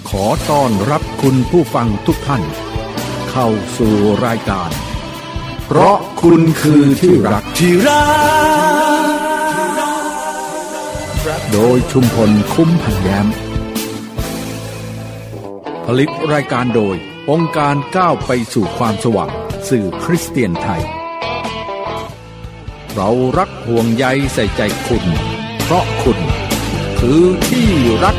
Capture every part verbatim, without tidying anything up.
ขอต้อนรับคุณผู้ฟังทุกท่านเข้าสู่รายการเพราะคุณคือที่รักที่รักโดยชุมพลคุ้มพันแย้มผลิตรายการโดยองค์การก้าวไปสู่ความสว่างสื่อคริสเตียนไทยเรารักห่วงใยใส่ใจคุณเพราะคุณคือที่รัก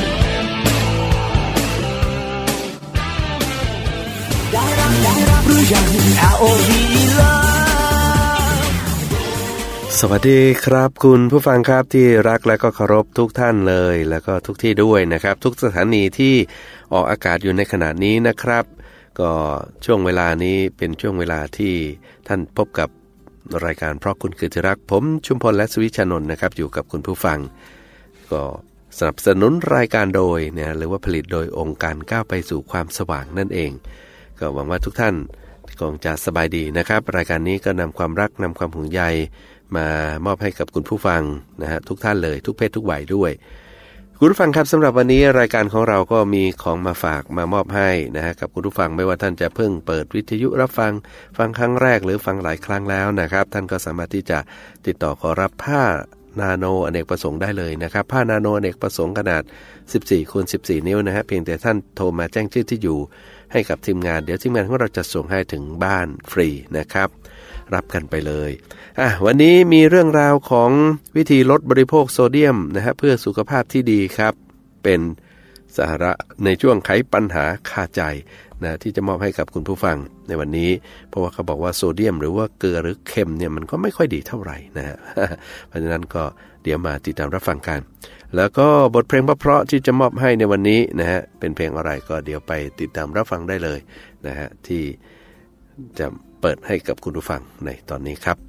สวัสดีครับคุณผู้ฟังครับที่รักและก็เคารพทุกท่านเลยแล้วก็ทุกที่ด้วยนะครับทุกสถานีที่ออกอากาศอยู่ในขณะนี้นะครับก็ช่วงเวลานี้เป็นช่วงเวลาที่ท่านพบกับรายการเพราะคุณคือที่รักผมชุมพลและสุวิชานนท์นะครับอยู่กับคุณผู้ฟังก็สนับสนุนรายการโดยเนี่ยหรือว่าผลิตโดยองค์การก้าวไปสู่ความสว่างนั่นเองก็หวังว่าทุกท่านคงจะสบายดีนะครับรายการนี้ก็นำความรักนำความห่วงใยมามอบให้กับคุณผู้ฟังนะฮะทุกท่านเลยทุกเพศทุกวัยด้วยคุณผู้ฟังครับสำหรับวันนี้รายการของเราก็มีของมาฝากมามอบให้นะฮะกับคุณผู้ฟังไม่ว่าท่านจะเพิ่งเปิดวิทยุรับฟังฟังครั้งแรกหรือฟังหลายครั้งแล้วนะครับท่านก็สามารถที่จะติดต่อขอรับผ้านาโนอเนกประสงค์ได้เลยนะครับผ้านาโนอเนกประสงค์ขนาดสิบสี่คูณสิบสี่นิ้วนะฮะเพียงแต่ท่านโทรมาแจ้งชื่อที่อยู่ให้กับทีมงานเดี๋ยวทีมงานของเราจะส่งให้ถึงบ้านฟรีนะครับรับกันไปเลยอ่ะวันนี้มีเรื่องราวของวิธีลดบริโภคโซเดียมนะฮะเพื่อสุขภาพที่ดีครับเป็นสาระในช่วงไขปัญหาคาใจนะที่จะมอบให้กับคุณผู้ฟังในวันนี้เพราะว่าเขาบอกว่าโซเดียมหรือว่าเกลือหรือเค็มเนี่ยมันก็ไม่ค่อยดีเท่าไหร่นะฮะ เพราะฉะนั้นก็เดี๋ยวมาติดตามรับฟังกันแล้วก็บทเพลงเพราะๆที่จะมอบให้ในวันนี้นะฮะเป็นเพลงอะไรก็เดี๋ยวไปติดตามรับฟังได้เลยนะฮะที่จะเปิดให้กับคุณผู้ฟังในตอนนี้ครับ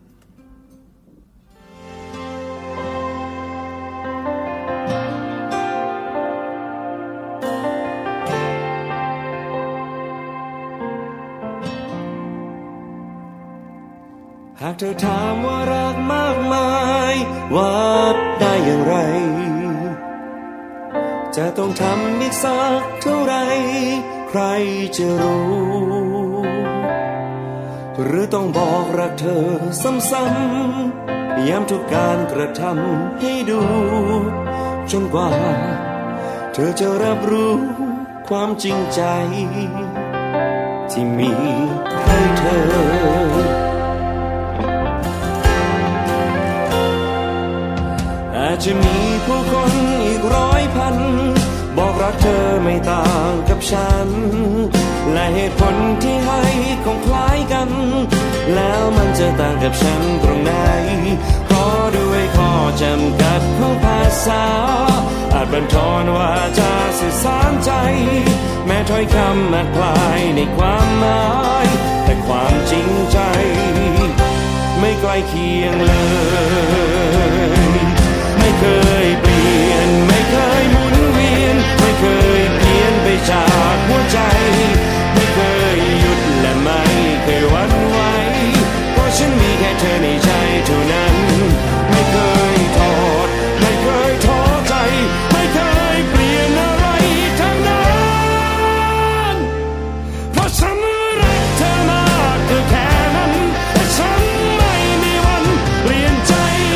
หากเธอถามว่ารักมากมายวัดได้อย่างไรจะต้องทำอีกสักเท่าไรใครจะรู้หรือต้องบอกรักเธอซ้ำๆย้ำทุกการกระทำให้ดูจนกว่าเธอจะรับรู้ความจริงใจที่มีให้เธออาจจะมีผู้คนอีกร้อยพันบอกรักเธอไม่ต่างกับฉันและเหตุผลที่ให้คงคล้ายกันแล้วมันจะต่างกับฉันตรงไหนเพราะด้วยข้อจำกัดของภาษาอาจบั่นทอนว่าจะสื่อสารใจแม้ถ้อยคำอาจคล้ายในความหมายแต่ความจริงใจไม่ใกล้เคียงเลยไม่เคยเปลี่ยนไม่เคยหมุนเวียนไม่เคยเปลี่ยนไปจากหัวใจไม่เคยหยุดและไม่เคยหวั่นไหวเพราะฉันมีแค่เธอในใจเท่านั้นไม่เคยทอดไม่เคยท้อใจไม่เคยเปลี่ยนอะไรทั้งนั้นเพราะฉันรักเธอมากก็แค่นั้นแต่ฉันไม่มีวันเปลี่ยนใจ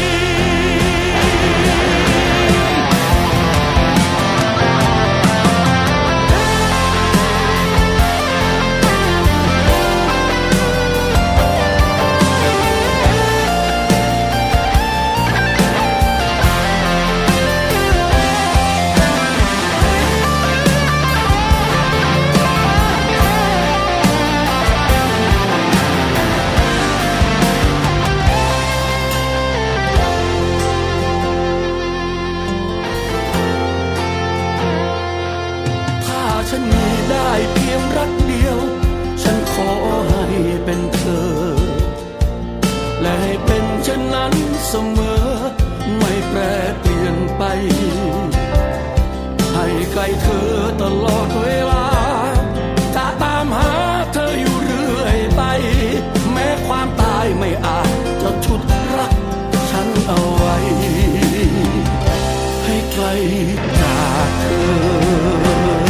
ฉันมีได้เพียงรักเดียวฉันขอให้เป็นเธอและให้เป็นเช่นนั้นเสมอไม่แปรเปลี่ยนไปให้ใกล้เธอตลอดเวลาจะตามหาเธออยู่เรื่อยไปแม้ความตายไม่อาจจะฉุดรักฉันเอาไว้ให้ไกลจากเธอ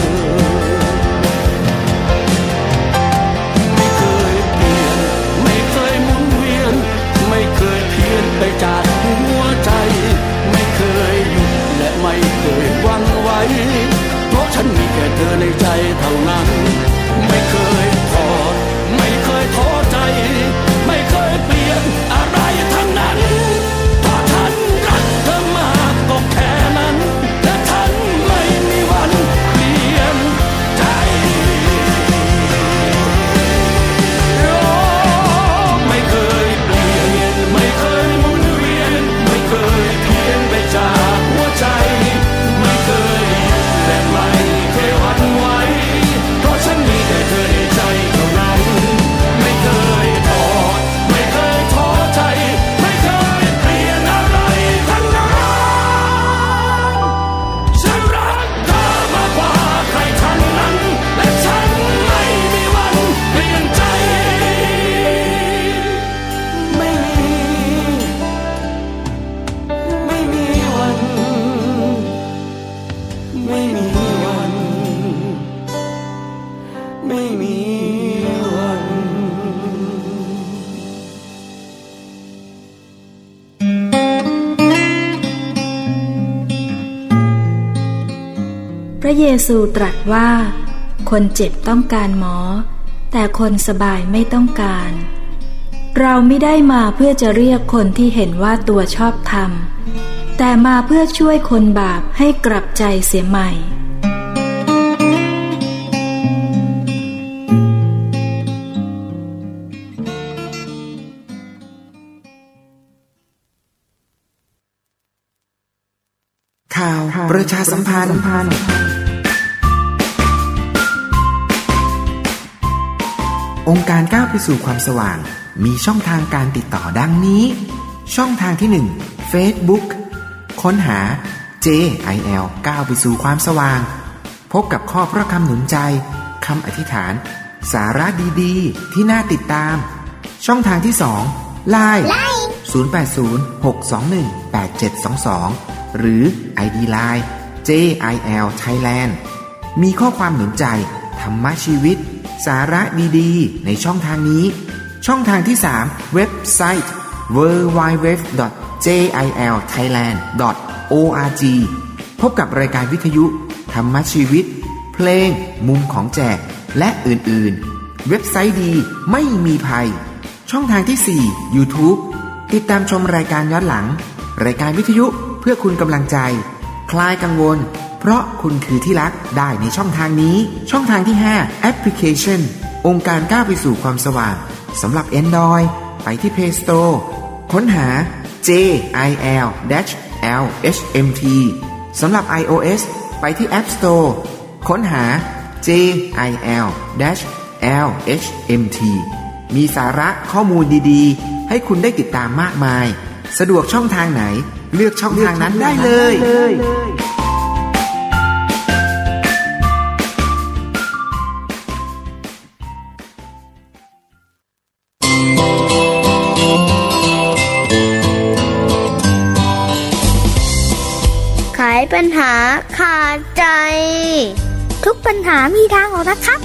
มีวันพระเยซูตรัสว่าคนเจ็บต้องการหมอแต่คนสบายไม่ต้องการเราไม่ได้มาเพื่อจะเรียกคนที่เห็นว่าตัวชอบธรรมแต่มาเพื่อช่วยคนบาปให้กลับใจเสียใหม่ข่าวประชาสัมพันธ์องค์การก้าวไปสู่ความสว่างมีช่องทางการติดต่อดังนี้ช่องทางที่หนึ่ง Facebook ค้นหา เจ ไอ แอล ก้าวไปสู่ความสว่างพบกับข้อพระคำหนุนใจคำอธิษฐานสาระดีๆที่น่าติดตามช่องทางที่สอง ไลน์ ศูนย์ แปด ศูนย์ หก สอง หนึ่ง แปด เจ็ด สอง สอง หรือ ไอ ดี ไลน์ เจ ไอ แอล Thailand มีข้อความหนุนใจธรรมะชีวิตสาระดีๆในช่องทางนี้ช่องทางที่สามเว็บไซต์ ดับเบิลยู ดับเบิลยู ดับเบิลยู ดอท เจ ไอ แอล ไทยแลนด์ ดอท โอ อาร์ จี พบกับรายการวิทยุธรรมะชีวิตเพลงมุมของแจกและอื่นๆเว็บไซต์ดีไม่มีภัยช่องทางที่สี่ YouTube ติดตามชมรายการย้อนหลังรายการวิทยุเพื่อคุณกำลังใจคลายกังวลเพราะคุณคือที่รักได้ในช่องทางนี้ช่องทางที่ห้าแอปพลิเคชันองค์การก้าวไปสู่ความสว่างสำหรับ Android ไปที่ Play Store ค้นหา เจ ไอ แอล แอล เอช เอ็ม ที สำหรับ iOS ไปที่ App Store ค้นหา เจ ไอ แอล แอล เอช เอ็ม ที มีสาระข้อมูลดีๆให้คุณได้ติดตามมากมายสะดวกช่องทางไหนเลือกช่องทางนั้นได้เลยไขปัญหาขาดใจทุกปัญหามีทางออกนะครับ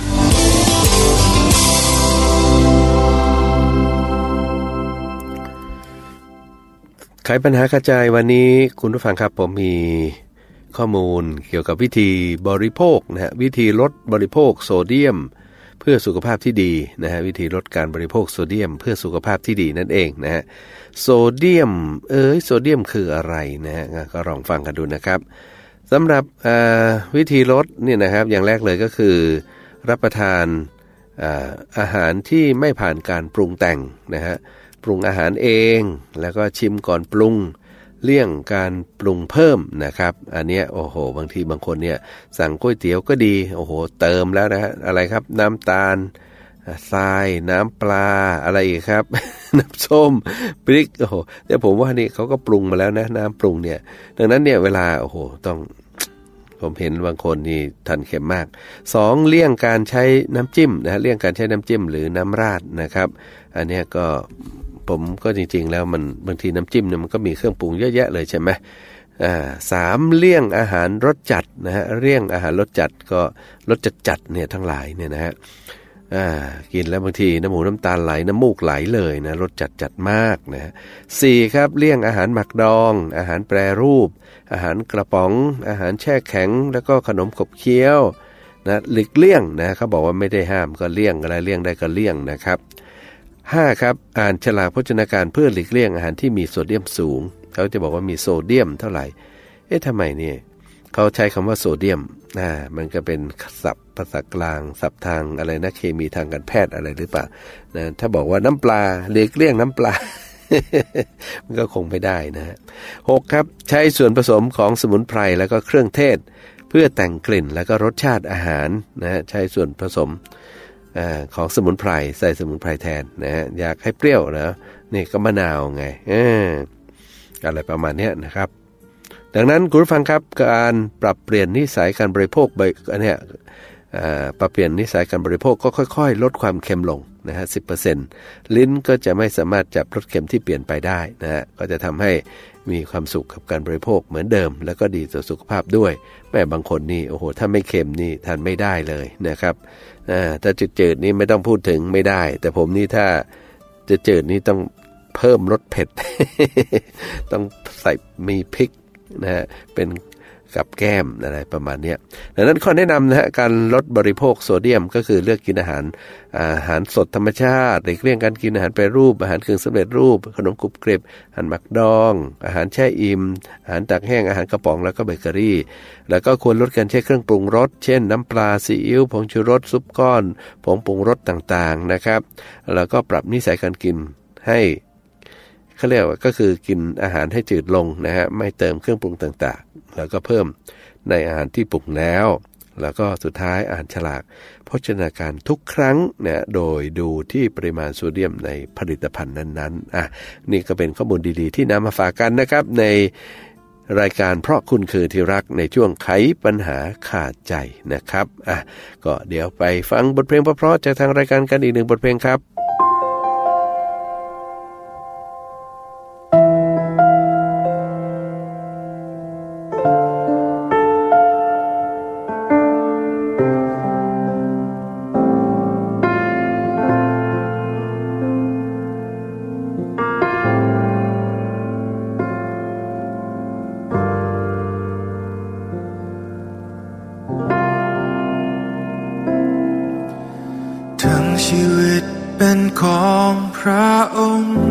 ไขปัญหากระจายวันนี้คุณผู้ฟังครับผมมีข้อมูลเกี่ยวกับวิธีบริโภคนะฮะวิธีลดบริโภคโซเดียมเพื่อสุขภาพที่ดีนะฮะวิธีลดการบริโภคโซเดียมเพื่อสุขภาพที่ดีนั่นเองนะฮะโซเดียมเอ้ยโซเดียมคืออะไรนะฮะก็ลองฟังกันดูนะครับสำหรับวิธีลดเนี่ยนะครับอย่างแรกเลยก็คือรับประทานอาหารที่ไม่ผ่านการปรุงแต่งนะฮะปรุงอาหารเองแล้วก็ชิมก่อนปรุงเลี่ยงการปรุงเพิ่มนะครับอันเนี้ยโอ้โหบางทีบางคนเนี่ยสั่งก๋วยเตี๋ยวก็ดีโอ้โหเติมแล้วนะฮะอะไรครับน้ำตาลทรายน้ำปลาอะไรอีกครับ น้ำส้มพริกโอ้โหแต่ผมว่านี่เขาก็ปรุงมาแล้วนะน้ำปรุงเนี่ยดังนั้นเนี่ยเวลาโอ้โหต้องผมเห็นบางคนนี่ทันเข็มมากสองเลี่ยงการใช้น้ำจิ้มนะเลี่ยงการใช้น้ำจิ้มหรือน้ำราดนะครับอันเนี้ยก็ผมก็จริงๆแล้วมันบางทีน้ำจิ้มเนี่ยมันก็มีเครื่องปรุงเยอะแยะเลยใช่ไหมอ่าสามเลี่ยงอาหารรสจัดนะฮะเลี่ยงอาหารรสจัดก็รสจัดจัดเนี่ยทั้งหลายเนี่ยนะฮะอ่ากินแล้วบางทีน้ำหูน้ำตาลไหลน้ำมูกไหลเลยนะรสจัดจัดมากนะสี่ครับเลี่ยงอาหารหมักดองอาหารแปรรูปอาหารกระป๋องอาหารแช่แข็งแล้วก็ขนมขบเคี้ยวนะหลีกเลี่ยงนะเขาบอกว่าไม่ได้ห้ามก็เลี่ยงอะไรเลี่ยงได้ก็เลี่ยงนะครับห้าครับอ่านฉลากโภชนาการเพื่อหลีกเลี่ยงอาหารที่มีโซเดียมสูงเขาจะบอกว่ามีโซเดียมเท่าไหร่เอ๊ะทำไมเนี่ยเขาใช้คำว่าโซเดียมอ่ามันก็เป็นศัพท์ภาษากลางศัพท์ทางอะไรนะเคมีทางการแพทย์อะไรหรือเปล่านะถ้าบอกว่าน้ำปลาหลีกเลี่ยงน้ำปลา มันก็คงไม่ได้นะฮะหกครับใช้ส่วนผสมของสมุนไพรแล้วก็เครื่องเทศเพื่อแต่งกลิ่นแล้วก็รสชาติอาหารนะฮะใช้ส่วนผสมของสมุนไพรใส่สมุนไพรแทนนะฮะอยากให้เปรี้ยวนะนี่ก็มะนาวไงเอออะไรประมาณนี้นะครับดังนั้นคุณผู้ฟังครับการปรับเปลี่ยนนิสัยการบริโภคอันเนี้ยปรับเปลี่ยนนิสัยการบริโภคก็ค่อยๆลดความเค็มลงนะฮะ สิบเปอร์เซ็นต์ ลิ้นก็จะไม่สามารถจับรสเค็มที่เปลี่ยนไปได้นะฮะก็จะทำให้มีความสุขกับการบริโภคเหมือนเดิมแล้วก็ดีต่อสุขภาพด้วยแม่บางคนนี่โอ้โหถ้าไม่เค็มนี่ทานไม่ได้เลยนะครับถ้าจืดๆนี่ไม่ต้องพูดถึงไม่ได้แต่ผมนี่ถ้าจะจืดนี่ต้องเพิ่มรสเผ็ด ต้องใส่มีพริกนะฮะเป็นกับแก้มอะไรประมาณนี้ดังนั้นข้อแนะนำนะฮะการลดบริโภคโซเดียมก็คือเลือกกินอาหารอาหารสดธรรมชาติหลีกเลี่ยงการกินอาหารแปรรูปอาหารเครื่องสำเร็จรูปขนมกรุบกริบอาหารหมักดองอาหารแช่อิ่มอาหารตากแห้งอาหารกระป๋องแล้วก็เบเกอรี่แล้วก็ควรลดการใช้เครื่องปรุงรสเช่นน้ำปลาซีอิ๊วผงชูรสซุปก้อนผงปรุงรสต่างๆนะครับแล้วก็ปรับนิสัยการกินให้เขาเรียกว่าก็คือกินอาหารให้จืดลงนะฮะไม่เติมเครื่องปรุงต่างๆแล้วก็เพิ่มในอาหารที่ปรุงแล้วแล้วก็สุดท้ายอ่านฉลากโภชนาการทุกครั้งนะโดยดูที่ปริมาณโซเดียมในผลิตภัณฑ์นั้นๆอ่ะนี่ก็เป็นข้อมูลดีๆที่นำมาฝากกันนะครับในรายการเพราะคุณคือที่รักในช่วงไขปัญหาขาดใจนะครับอ่ะก็เดี๋ยวไปฟังบทเพลงเพราะๆจากทางรายการกันอีกหนึ่งบทเพลงครับชีวิตเป็นของพระองค์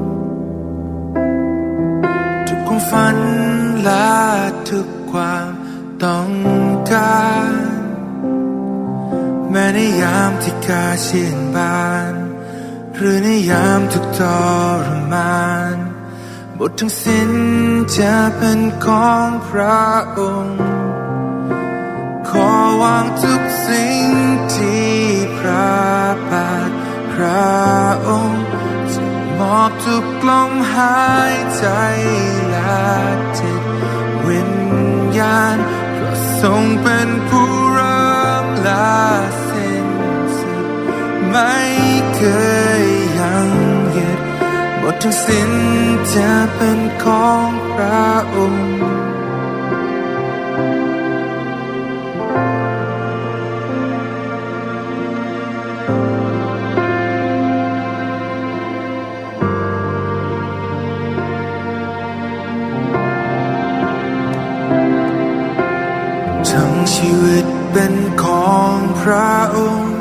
ทุกความฝันและทุกความต้องการแม้ในยามที่กาชื่นบานหรือในยามทุกทรมานบททั้งสิ้นจะเป็นของพระองค์ขอวางทุกสิ่งที่พระบาทพระองค์จะมอบทุกลมหายใจและจิตวิญญาณเพราะทรงเป็นผู้เริ่มและสิ้นสุดไม่เคยยังหยุดบททั้งสิ้นจะเป็นของพระองค์ทั้งชีวิตเป็นของพระองค์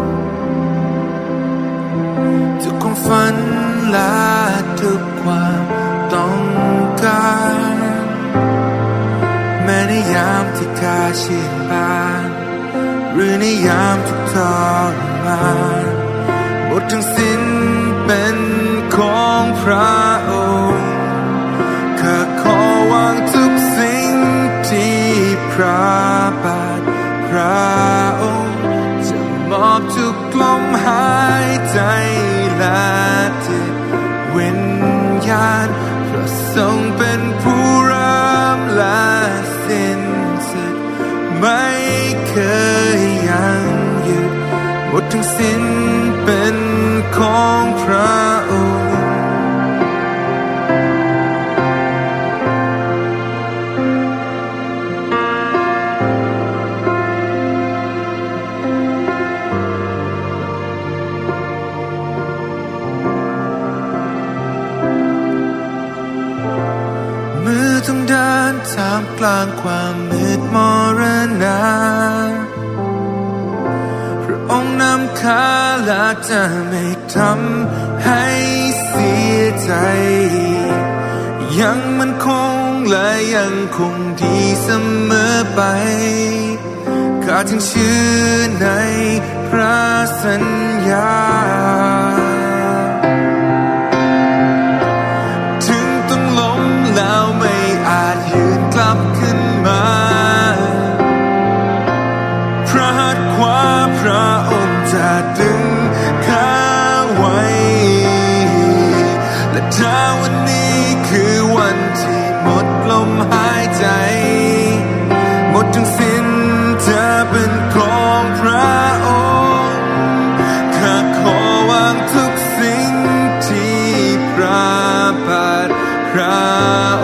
ทุกความฝันและทุกความต้องการแม้ในยามที่กาชื่นบานหรือในยามทุกทรมานบททั้งสิ้นเป็นของพระองค์ข้าขอวางทุกสิ่งที่พระบาทพระองค์จะมอบทุกลมหายใจและจิตวิญญาณเพราะทรงเป็นผู้เริ่มและสิ้นสุดไม่เคยยังหยุดหมดทั้งสิ้นเป็นของพระองค์ต้องเดินท่ามกลางความมืดมรณะพระองค์นำข้าและจะไม่ทำให้เสียใจยังมั่นคงและยังคงดีเสมอไปข้าจึงเชื่อในพระสัญญาแล้วไม่อาจยืนกลับขึ้นมาพระหัตถ์ขวาพระองค์จะดึงข้าไว้และถ้าวันนี้คือวันที่หมดลมหายใจหมดทั้งสิ้นจะเป็นของพระองค์ข้าขอวางทุกสิ่งที่พระบาทพระ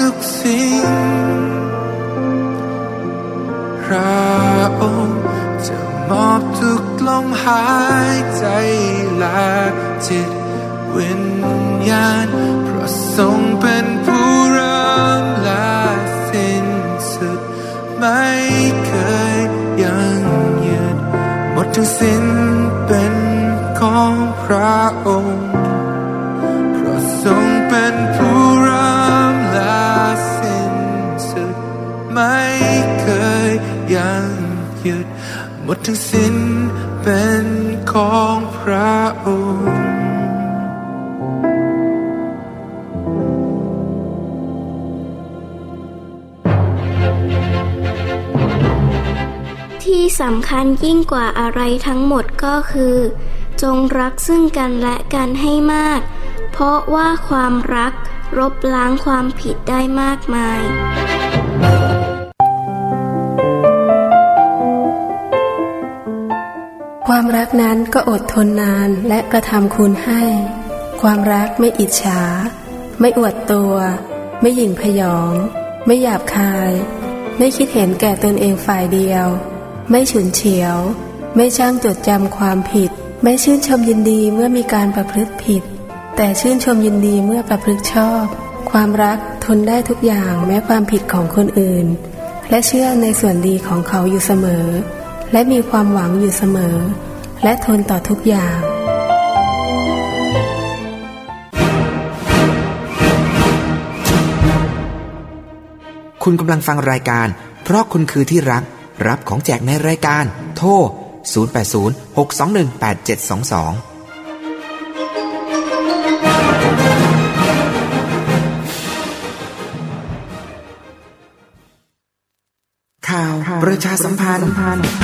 ทุกสิ่งพระองค์จะมอบทุกลมหายใจและจิตวิญญาณเพราะทรงเป็นผู้เริ่มและสิ้นสุดไม่เคยยังหยุดหมดทั้งสิ้นเป็นของพระองค์เพราะทรงเป็นผู้เริ่มและสิ้นสุดไม่เคยยังหยุดหมดทั้งสิ้นเป็นของพระองค์ที่สำคัญยิ่งกว่าอะไรทั้งหมดก็คือจงรักซึ่งกันและกันให้มากเพราะว่าความรักลบล้างความผิดได้มากมายความรักนั้นก็อดทนนานและกระทำคุณให้ความรักไม่อิจฉาไม่อวดตัวไม่หยิ่งพยองไม่หยาบคายไม่คิดเห็นแก่ตนเองฝ่ายเดียวไม่ฉุนเฉียวไม่ช่างจดจำความผิดไม่ชื่นชมยินดีเมื่อมีการประพฤติผิดแต่ชื่นชมยินดีเมื่อประพฤติชอบความรักทนได้ทุกอย่างแม้ความผิดของคนอื่นและเชื่อในส่วนดีของเขาอยู่เสมอและมีความหวังอยู่เสมอและทนต่อทุกอย่างคุณกำลังฟังรายการเพราะคุณคือที่รักรับของแจกในรายการโทรศูนย์ แปด ศูนย์ หก สอง หนึ่ง แปด เจ็ด สอง สองข่าวประชาสัมพันธ์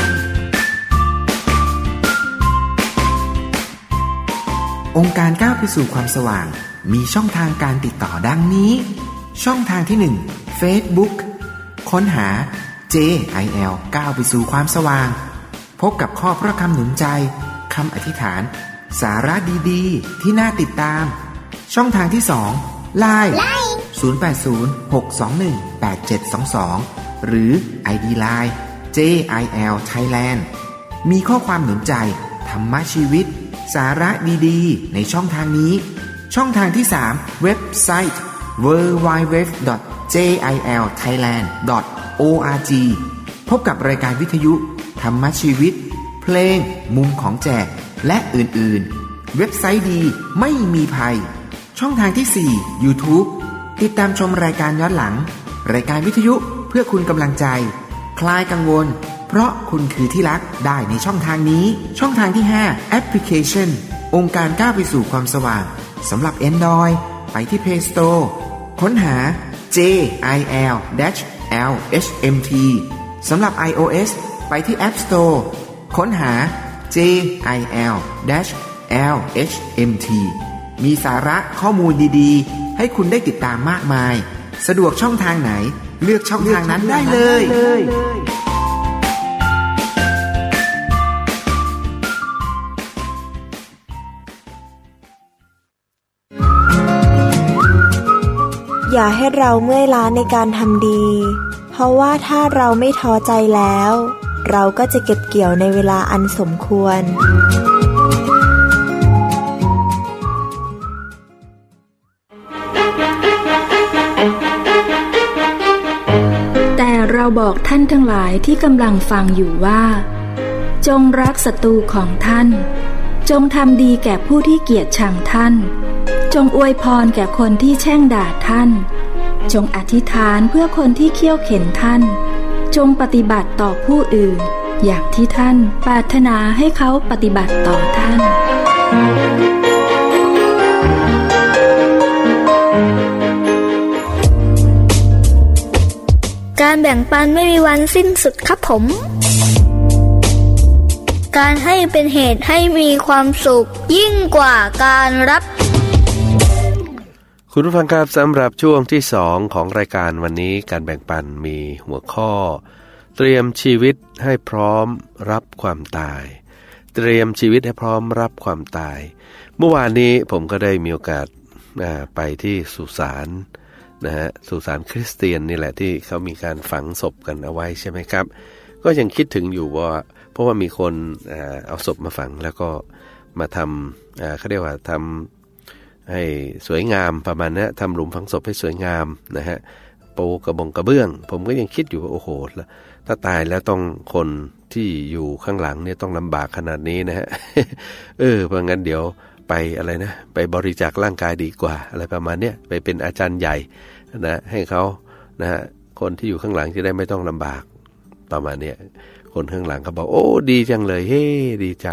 องค์การก้าวไปสู่ความสว่างมีช่องทางการติดต่อดังนี้ช่องทางที่หนึ่ง Facebook ค้นหา เจ ไอ แอล ก้าวไปสู่ความสว่างพบกับข้อพระคำหนุนใจคำอธิษฐานสาระดีๆที่น่าติดตามช่องทางที่สอง ไลน์ ศูนย์ แปด ศูนย์ หก สอง หนึ่ง แปด เจ็ด สอง สองหรือ ไอ ดี ไลน์ เจ ไอ แอล Thailand มีข้อความหนุนใจธรรมะชีวิตสาระดีๆในช่องทางนี้ช่องทางที่สามเว็บไซต์ ดับเบิลยู ดับเบิลยู ดับเบิลยู ดอท เจ ไอ แอล ไทยแลนด์ ดอท โอ อาร์ จี พบกับรายการวิทยุธรรมะชีวิตเพลงมุมของแจกและอื่นๆเว็บไซต์ดีไม่มีภัยช่องทางที่สี่ YouTube ติดตามชมรายการย้อนหลังรายการวิทยุเพื่อคุณกำลังใจคลายกังวลเพราะคุณคือที่รักได้ในช่องทางนี้ช่องทางที่ห้าแอปพลิเคชันองค์การก้าวไปสู่ความสว่างสำหรับ Android ไปที่ Play Store ค้นหา เจ ไอ แอล แอล เอช เอ็ม ที สำหรับ iOS ไปที่ App Store ค้นหา เจ ไอ แอล แอล เอช เอ็ม ที มีสาระข้อมูลดีๆให้คุณได้ติดตามมากมายสะดวกช่องทางไหนเลือกช่องทางนั้นได้เลยอย่าให้เราเมื่อยล้าในการทำดีเพราะว่าถ้าเราไม่ท้อใจแล้วเราก็จะเก็บเกี่ยวในเวลาอันสมควรแต่เราบอกท่านทั้งหลายที่กำลังฟังอยู่ว่าจงรักศัตรูของท่านจงทำดีแก่ผู้ที่เกลียดชังท่านจงอวยพรแก่คนที่แช่งด่าท่านจงอธิษฐานเพื่อคนที่เคี่ยวเข็นท่านจงปฏิบัติต่อผู้อื่นอย่างที่ท่านปรารถนาให้เขาปฏิบัติต่อท่านการแบ่งปันไม่มีวันสิ้นสุดครับผมการให้เป็นเหตุให้มีความสุขยิ่งกว่าการรับคุณผู้ฟังครับสำหรับช่วงที่สองของรายการวันนี้การแบ่งปันมีหัวข้อเตรียมชีวิตให้พร้อมรับความตายเตรียมชีวิตให้พร้อมรับความตายเมื่อวานนี้ผมก็ได้มีโอกาสไปที่สุสานนะฮะสุสานคริสเตียนนี่แหละที่เขามีการฝังศพกันเอาไว้ใช่ไหมครับก็ยังคิดถึงอยู่ว่าเพราะว่ามีคนเอาศพมาฝังแล้วก็มาทำเขาเรียกว่าทำให้สวยงามประมาณนี้ทำหลุมฝังศพให้สวยงามนะฮะปูกระบงกระเบื้องผมก็ยังคิดอยู่ว่าโอ้โหถ้าตายแล้วต้องคนที่อยู่ข้างหลังเนี่ยต้องลำบากขนาดนี้นะฮะ เออเพราะงั้นเดี๋ยวไปอะไรนะไปบริจาคร่างกายดีกว่าอะไรประมาณเนี้ยไปเป็นอาจารย์ใหญ่นะให้เขานะฮะคนที่อยู่ข้างหลังจะได้ไม่ต้องลำบากประมาณเนี้ยคนข้างหลังเขาบอกโอ้ดีจังเลยเฮ้ดีใจ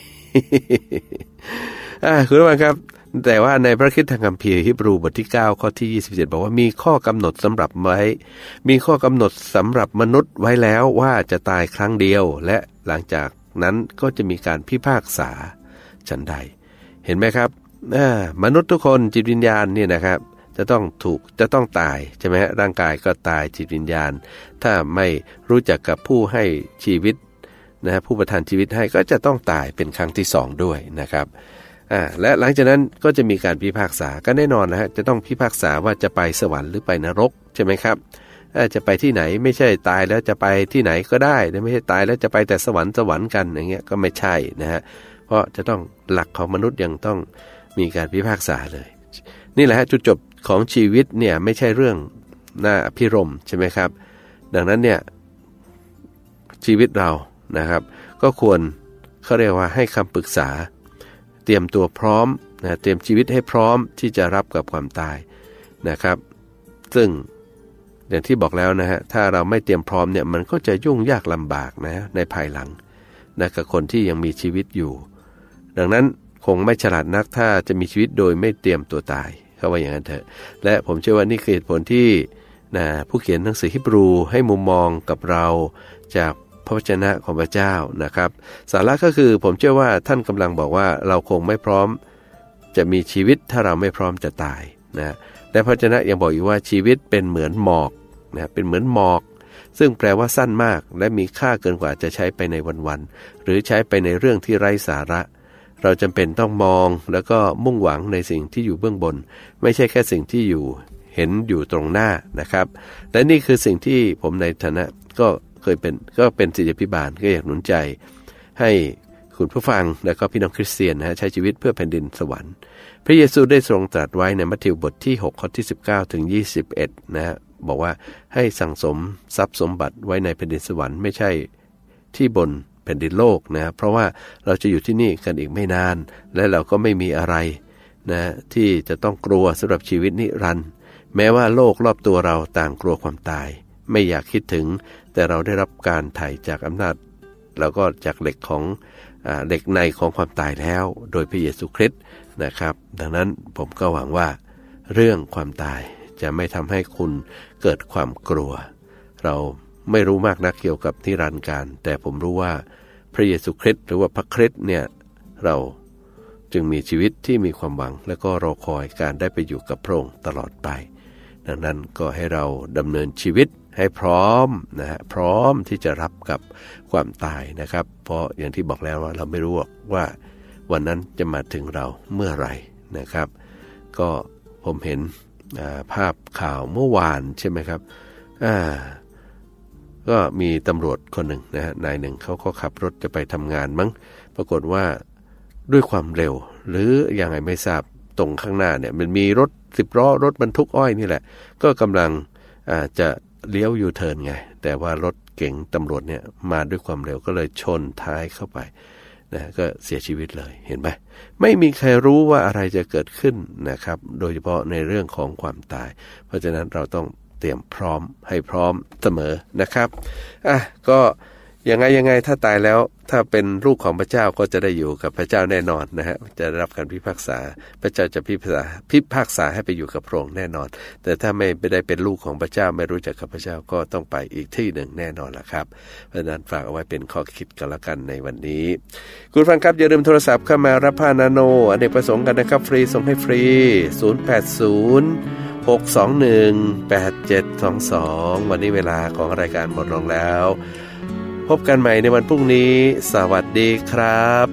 อ่าคุณผู้ฟังครับแต่ว่าในพระคริสตคัมภีร์ฮีบรูบทที่เก้าข้อที่ยี่สิบเจ็ดบอกว่ามีข้อกำหนดสำหรับไว้มีข้อกำหนดสำหรับมนุษย์ไว้แล้วว่าจะตายครั้งเดียวและหลังจากนั้นก็จะมีการพิพากษาฉันใดเห็นไหมครับมนุษย์ทุกคนจิตวิญญาณเนี่ยนะครับจะต้องถูกจะต้องตายใช่ไหมฮะร่างกายก็ตายจิตวิญญาณถ้าไม่รู้จักกับผู้ให้ชีวิตนะฮะผู้ประทานชีวิตให้ก็จะต้องตายเป็นครั้งที่สองด้วยนะครับอ่าและหลังจากนั้นก็จะมีการพิพากษาก็แน่นอนนะฮะจะต้องพิพากษาว่าจะไปสวรรค์หรือไปนรกใช่ไหมครับจะไปที่ไหนไม่ใช่ตายแล้วจะไปที่ไหนก็ได้ไม่ใช่ตายแล้วจะไปแต่สวรรค์สวรรค์กันอย่างเงี้ยก็ไม่ใช่นะฮะเพราะจะต้องหลักของมนุษย์ยังต้องมีการพิพากษาเลยนี่แหละฮะจุดจบของชีวิตเนี่ยไม่ใช่เรื่องน่าพิรมใช่ไหมครับดังนั้นเนี่ยชีวิตเรานะครับก็ควรเขาเรียกว่าให้คำปรึกษาเตรียมตัวพร้อมนะเตรียมชีวิตให้พร้อมที่จะรับกับความตายนะครับซึ่งอย่างที่บอกแล้วนะฮะถ้าเราไม่เตรียมพร้อมเนี่ยมันก็จะยุ่งยากลำบากนะในภายหลังนะกับคนที่ยังมีชีวิตอยู่ดังนั้นคงไม่ฉลาดนักถ้าจะมีชีวิตโดยไม่เตรียมตัวตายเขาว่าอย่างนั้นเถอะและผมเชื่อว่านี่คือเหตุผลที่นะผู้เขียนหนังสือฮีบรูให้มุมมองกับเราจากพระวจนะของพระเจ้านะครับสาระก็คือผมเชื่อว่าท่านกำลังบอกว่าเราคงไม่พร้อมจะมีชีวิตถ้าเราไม่พร้อมจะตายนะและพระวจนะยังบอกอีกว่าชีวิตเป็นเหมือนหมอกนะเป็นเหมือนหมอกซึ่งแปลว่าสั้นมากและมีค่าเกินกว่าจะใช้ไปในวันๆหรือใช้ไปในเรื่องที่ไร้สาระเราจำเป็นต้องมองแล้วก็มุ่งหวังในสิ่งที่อยู่เบื้องบนไม่ใช่แค่สิ่งที่อยู่เห็นอยู่ตรงหน้านะครับและนี่คือสิ่งที่ผมในฐานะก็เคยเป็นก็เป็นศิษยาภิบาลก็อยากหนุนใจให้คุณผู้ฟังและก็พี่น้องคริสเตียนนะฮะใช้ชีวิตเพื่อแผ่นดินสวรรค์พระเยซูได้ทรงตรัสไว้ในมัทธิวบทที่หกข้อที่สิบเก้าถึงยี่สิบเอ็ดนะฮะบอกว่าให้สั่งสมทรัพย์สมบัติไว้ในแผ่นดินสวรรค์ไม่ใช่ที่บนแผ่นดินโลกนะเพราะว่าเราจะอยู่ที่นี่กันอีกไม่นานและเราก็ไม่มีอะไรนะที่จะต้องกลัวสำหรับชีวิตนิรันดร์แม้ว่าโลกรอบตัวเราต่างกลัวความตายไม่อยากคิดถึงแต่เราได้รับการไถ่จากอำนาจแล้วก็จากเหล็กของอ่าเหล็กในของความตายแล้วโดยพระเยซูคริสต์นะครับดังนั้นผมก็หวังว่าเรื่องความตายจะไม่ทำให้คุณเกิดความกลัวเราไม่รู้มากนักเกี่ยวกับนิรันดร์การแต่ผมรู้ว่าพระเยซูคริสต์หรือว่าพระคริสต์เนี่ยเราจึงมีชีวิตที่มีความหวังและก็รอคอยการได้ไปอยู่กับพระองค์ตลอดไปดังนั้นก็ให้เราดำเนินชีวิตให้พร้อมนะฮะพร้อมที่จะรับกับความตายนะครับเพราะอย่างที่บอกแล้วว่าเราไม่รู้ว่าวันนั้นจะมาถึงเราเมื่อไหร่นะครับก็ผมเห็นภาพข่าวเมื่อวานใช่ไหมครับอ่าก็มีตำรวจคนหนึ่งนะฮะนายหนึ่งเขาก็ขับรถจะไปทำงานมั้งปรากฏว่าด้วยความเร็วหรือยังไงไม่ทราบตรงข้างหน้าเนี่ยมันมีรถสิบล้อรถบรรทุกอ้อยนี่แหละก็กำลังอ่าจะเลี้ยวยูเทิร์นไงแต่ว่ารถเก๋งตำรวจเนี่ยมาด้วยความเร็วก็เลยชนท้ายเข้าไปนะก็เสียชีวิตเลยเห็นไหมไม่มีใครรู้ว่าอะไรจะเกิดขึ้นนะครับโดยเฉพาะในเรื่องของความตายเพราะฉะนั้นเราต้องเตรียมพร้อมให้พร้อมเสมอนะครับอ่ะก็ยังไงยังไงถ้าตายแล้วถ้าเป็นลูกของพระเจ้าก็จะได้อยู่กับพระเจ้าแน่นอนนะฮะจะได้รับการพิพากษาพระเจ้าจะพิพากษาพิพากษาให้ไปอยู่กับพระองค์แน่นอนแต่ถ้าไม่ได้เป็นลูกของพระเจ้าไม่รู้จักกับพระเจ้าก็ต้องไปอีกที่หนึ่งแน่นอนล่ะครับเพราะฉะนั้นฝากเอาไว้เป็นข้อคิดกันละกันในวันนี้คุณฟังครับอย่าลืมโทรศัพท์เข้ามารับผ้านาโนอเนกประสงค์กันนะครับฟรีส่งให้ฟรีศูนย์ แปด ศูนย์ หก สอง หนึ่ง แปด เจ็ด สอง สองวันนี้เวลาของรายการหมดลงแล้วพบกันใหม่ในวันพรุ่งนี้สวัสดีครับ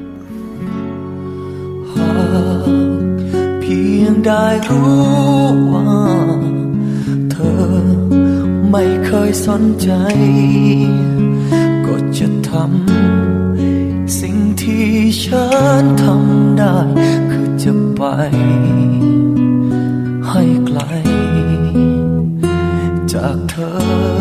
หากเพียงได้รู้ว่าไม่เคยสนใจก็จะทำสิ่งที่ฉันทำได้คือจะไปให้ไกลจากเธอ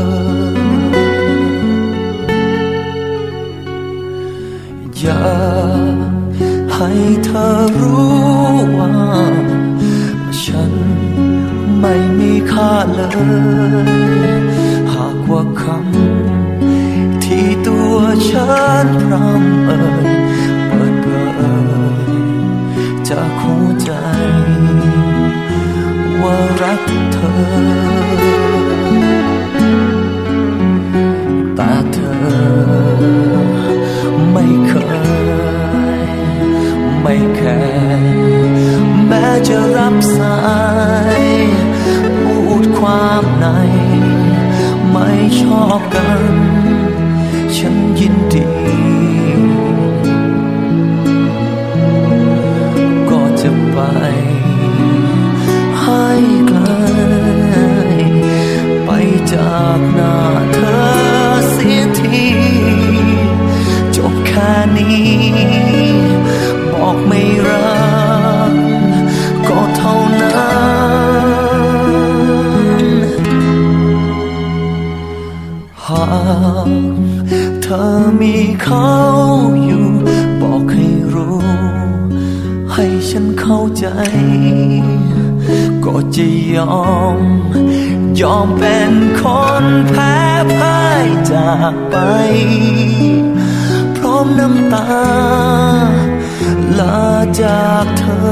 อยากให้เธอรู้ว่าฉันไม่มีค่าเลยหากว่าคำที่ตัวฉันพร่ำเอ่ยเปิดเผยจากหัวใจว่ารักเธอแต่เธอไม่เคยไม่แคร์แม้จะรับสายพูดความในไม่ชอบกันฉันยินดีก็จะไปให้ไกลไปจากหน้าเธอเสียทีจบแค่นี้บอกไม่รักก็เท่านั้นหากเธอมีเขาอยู่บอกให้รู้ให้ฉันเข้าใจก็จะยอมยอมเป็นคนแพ้พ่ายจากไปพร้อมน้ำตาลาจากเธอ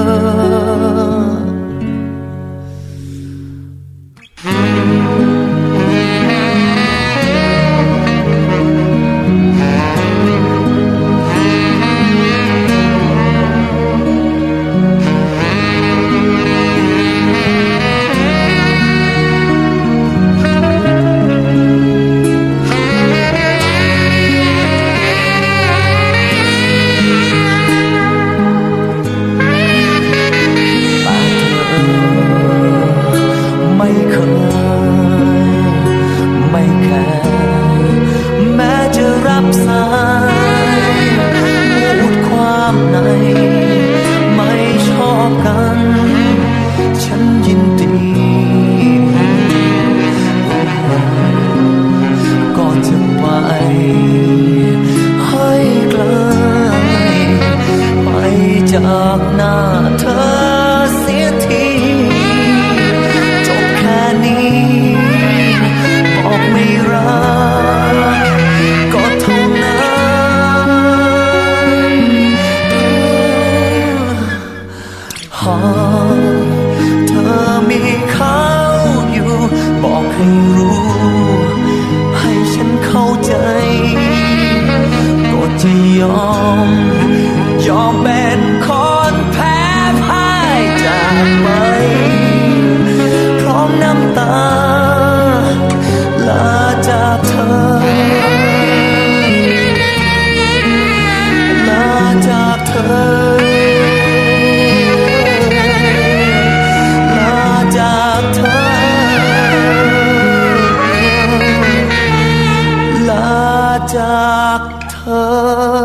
จากหน้าเธอเสียทีจบแค่นี้บอกไม่รักก็เท่านั้นหากเธอมีเขาอยู่บอกให้รู้ให้ฉันเข้าใจก็จะยอมยอมเป็นคนแพ้พ่ายจากไปพร้อมน้ำตาลาจากเธอลาจากเธอลาจากเธอลาจากเธอ